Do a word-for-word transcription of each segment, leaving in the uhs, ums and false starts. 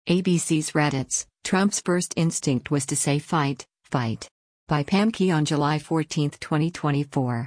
A B C's Reddit's Trump's first instinct was to say fight, fight. By Pam Key on July fourteenth, twenty twenty-four.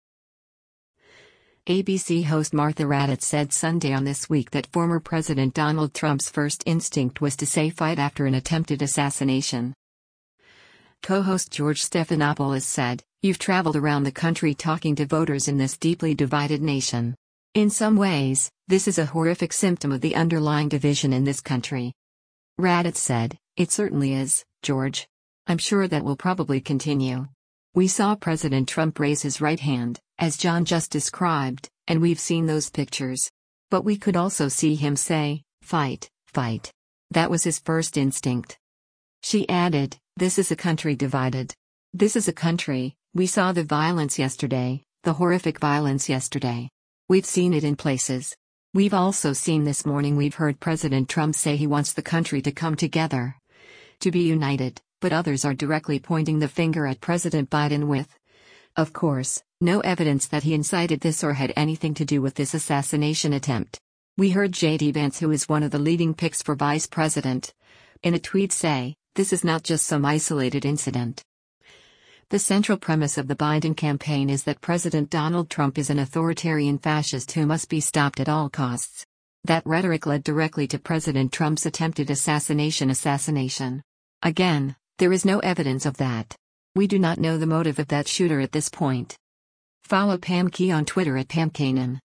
A B C host Martha Raddatz said Sunday on This Week that former President Donald Trump's first instinct was to say fight after an attempted assassination. Co-host George Stephanopoulos said, "You've traveled around the country talking to voters in this deeply divided nation. In some ways, this is a horrific symptom of the underlying division in this country." Raddatz said, "It certainly is, George. I'm sure that will probably continue. We saw President Trump raise his right hand, as John just described, and we've seen those pictures. But we could also see him say, fight, fight. That was his first instinct." She added, "This is a country divided. This is a country, we saw the violence yesterday, the horrific violence yesterday. We've seen it in places. We've also seen this morning we've heard President Trump say he wants the country to come together, to be united, but others are directly pointing the finger at President Biden with, of course, no evidence that he incited this or had anything to do with this assassination attempt." We heard J D Vance, who is one of the leading picks for vice president, in a tweet say, "This is not just some isolated incident." The central premise of the Biden campaign is that President Donald Trump is an authoritarian fascist who must be stopped at all costs. That rhetoric led directly to President Trump's attempted assassination assassination. Again, there is no evidence of that. We do not know the motive of that shooter at this point. Follow Pam Key on Twitter at Pam Kanan.